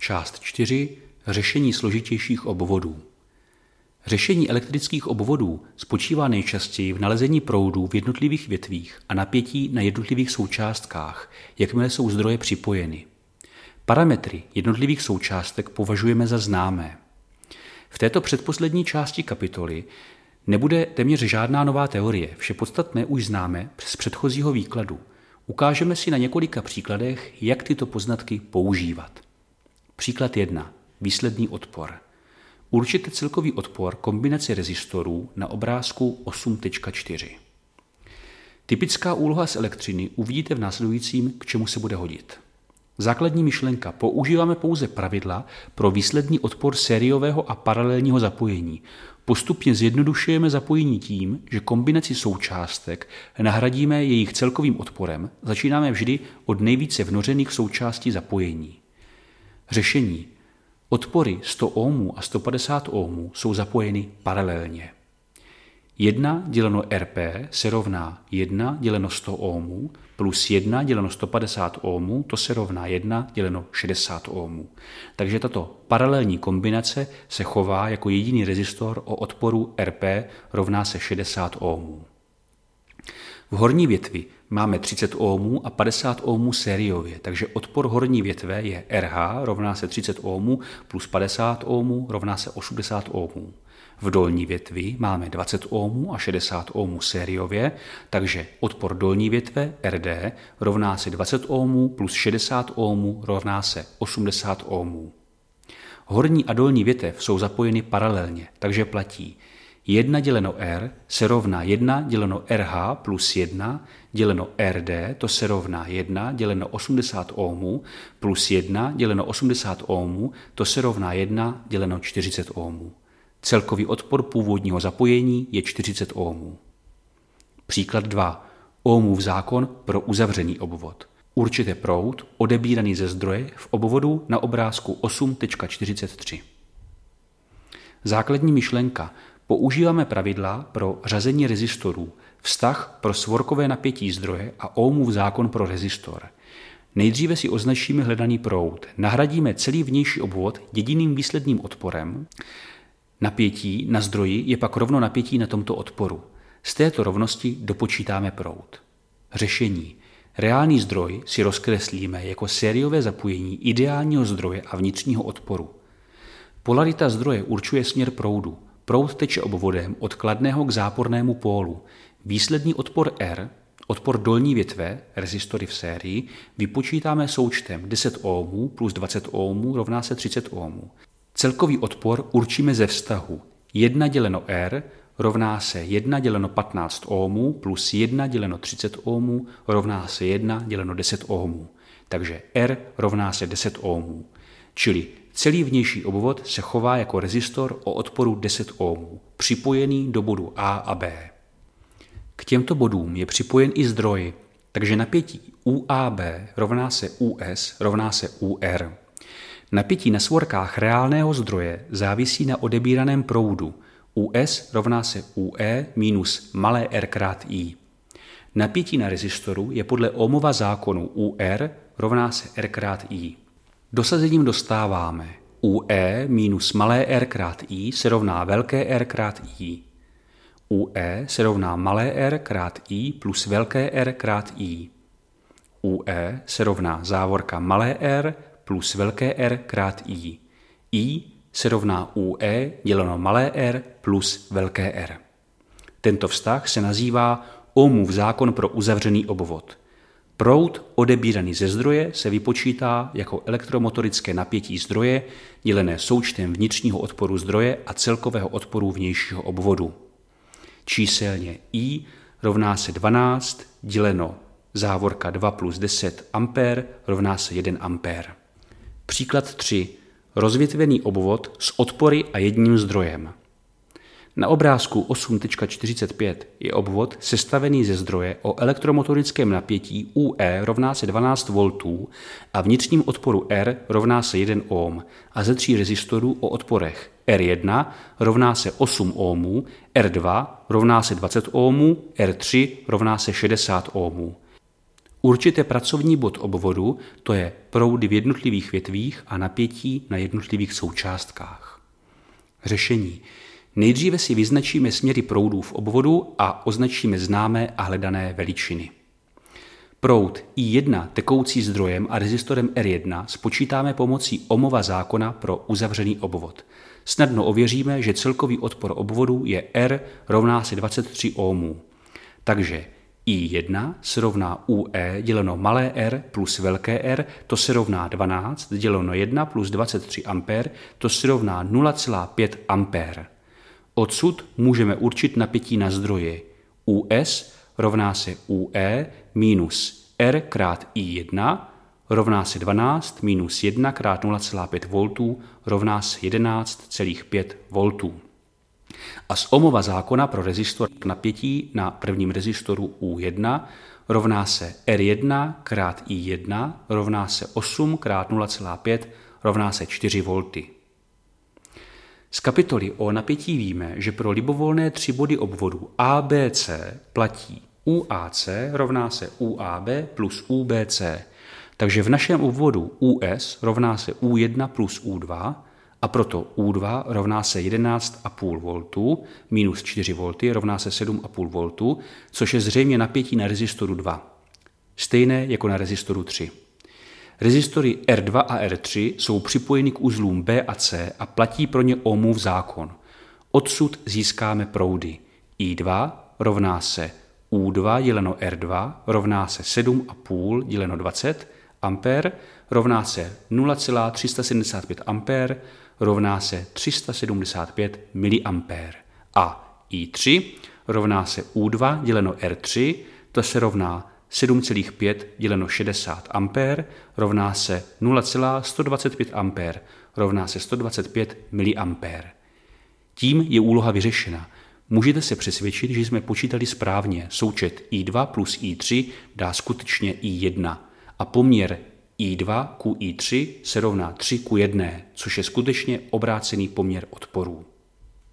Část 4. Řešení složitějších obvodů. Řešení elektrických obvodů spočívá nejčastěji v nalezení proudů v jednotlivých větvích a napětí na jednotlivých součástkách, jakmile jsou zdroje připojeny. Parametry jednotlivých součástek považujeme za známé. V této předposlední části kapitoly nebude téměř žádná nová teorie, vše podstatné už známe z předchozího výkladu. Ukážeme si na několika příkladech, jak tyto poznatky používat. Příklad 1. Výsledný odpor. Určite celkový odpor kombinace rezistorů na obrázku 8.4. Typická úloha z elektřiny uvidíte v následujícím, k čemu se bude hodit. Základní myšlenka. Používáme pouze pravidla pro výsledný odpor sériového a paralelního zapojení. Postupně zjednodušujeme zapojení tím, že kombinaci součástek nahradíme jejich celkovým odporem. Začínáme vždy od nejvíce vnořených součástí zapojení. Řešení. Odpory 100 ohmů a 150 ohmů jsou zapojeny paralelně. 1 děleno RP se rovná 1 děleno 100 ohmů plus 1 děleno 150 ohmů, to se rovná 1 děleno 60 ohmů. Takže tato paralelní kombinace se chová jako jediný rezistor o odporu RP rovná se 60 ohmů. V horní větvi máme 30 ohmů a 50 ohmů sériově, takže odpor horní větve je RH rovná se 30 ohmů plus 50 ohmů rovná se 80 ohmů. V dolní větvi máme 20 ohmů a 60 ohmů sériově, takže odpor dolní větve RD rovná se 20 ohmů plus 60 ohmů rovná se 80 ohmů. Horní a dolní větev jsou zapojeny paralelně, takže platí 1 děleno R se rovná 1 děleno RH plus 1 děleno RD, to se rovná 1 děleno 80 ohmů plus 1 děleno 80 ohmů, to se rovná 1 děleno 40 ohmů. Celkový odpor původního zapojení je 40 ohmů. Příklad 2. Ohmův zákon pro uzavřený obvod. Určite proud odebíraný ze zdroje v obvodu na obrázku 8.43. Základní myšlenka. Používáme pravidla pro řazení rezistorů, vztah pro svorkové napětí zdroje a Ohmův zákon pro rezistor. Nejdříve si označíme hledaný proud, nahradíme celý vnější obvod jediným výsledným odporem. Napětí na zdroji je pak rovno napětí na tomto odporu. Z této rovnosti dopočítáme proud. Řešení. Reálný zdroj si rozkreslíme jako sériové zapojení ideálního zdroje a vnitřního odporu. Polarita zdroje určuje směr proudu. Proud teče obvodem od kladného k zápornému pólu. Výsledný odpor R, odpor dolní větve, rezistory v sérii, vypočítáme součtem 10 ohmů plus 20 ohmů rovná se 30 ohmů. Celkový odpor určíme ze vztahu 1 děleno R rovná se 1 děleno 15 ohmů plus 1 děleno 30 ohmů rovná se 1 děleno 10 ohmů. Takže R rovná se 10 ohmů. Čili celý vnější obvod se chová jako rezistor o odporu 10 ohmů, připojený do bodu A a B. K těmto bodům je připojen i zdroj, takže napětí UAB rovná se US rovná se UR. Napětí na svorkách reálného zdroje závisí na odebíraném proudu. US rovná se UE minus malé R krát I. Napětí na rezistoru je podle Ohmova zákonu UR rovná se R krát I. Dosazením dostáváme UE minus malé R krát I se rovná velké R krát I. UE se rovná malé R krát I plus velké R krát I. UE se rovná závorka malé R plus velké R krát I. I se rovná UE děleno malé R plus velké R. Tento vztah se nazývá Ohmův zákon pro uzavřený obvod. Proud odebíraný ze zdroje se vypočítá jako elektromotorické napětí zdroje dělené součtem vnitřního odporu zdroje a celkového odporu vnějšího obvodu. Číselně I rovná se 12 děleno závorka 2 plus 10 ampér rovná se 1 ampér. Příklad 3. Rozvětvený obvod s odpory a jedním zdrojem. Na obrázku 8.45 je obvod sestavený ze zdroje o elektromotorickém napětí UE rovná se 12 V a vnitřním odporu R rovná se 1 ohm a ze 3 rezistorů o odporech R1 rovná se 8 ohmů, R2 rovná se 20 ohmů, R3 rovná se 60 ohmů. Určité pracovní bod obvodu, to je proudy v jednotlivých větvích a napětí na jednotlivých součástkách. Řešení. Nejdříve si vyznačíme směry proudů v obvodu a označíme známé a hledané veličiny. Proud I1 tekoucí zdrojem a rezistorem R1 spočítáme pomocí Ohmova zákona pro uzavřený obvod. Snadno ověříme, že celkový odpor obvodu je R rovná se 23 ohmů. Takže I1 se rovná UE děleno malé r plus velké R, to se rovná 12 děleno 1 plus 23 ampér, to se rovná 0,5 ampér. Odsud můžeme určit napětí na zdroji. US rovná se UE minus R krát I1 rovná se 12 minus 1 krát 0,5 V rovná se 11,5 V. A z Ohmova zákona pro rezistor napětí na prvním rezistoru U1 rovná se R1 krát I1 rovná se 8 krát 0,5 rovná se 4 V. Z kapitoly o napětí víme, že pro libovolné 3 body obvodu ABC platí UAC rovná se UAB plus UBC. Takže v našem obvodu US rovná se U1 plus U2 a proto U2 rovná se 11,5 V minus 4 V rovná se 7,5 V, což je zřejmě napětí na rezistoru 2. Stejné jako na rezistoru 3. Rezistory R2 a R3 jsou připojeny k uzlům B a C a platí pro ně Ohmův zákon. Odsud získáme proudy. I2 rovná se U2 děleno R2 rovná se 7,5 děleno 20 ampér rovná se 0,375 ampér rovná se 375 miliampér. A I3 rovná se U2 děleno R3, to se rovná 7,5 děleno 60 ampér rovná se 0,125 ampér rovná se 125 miliampér. Tím je úloha vyřešena. Můžete se přesvědčit, že jsme počítali správně. Součet I2 plus I3 dá skutečně I1 a poměr I2 ku I3 se rovná 3 ku 1, což je skutečně obrácený poměr odporů.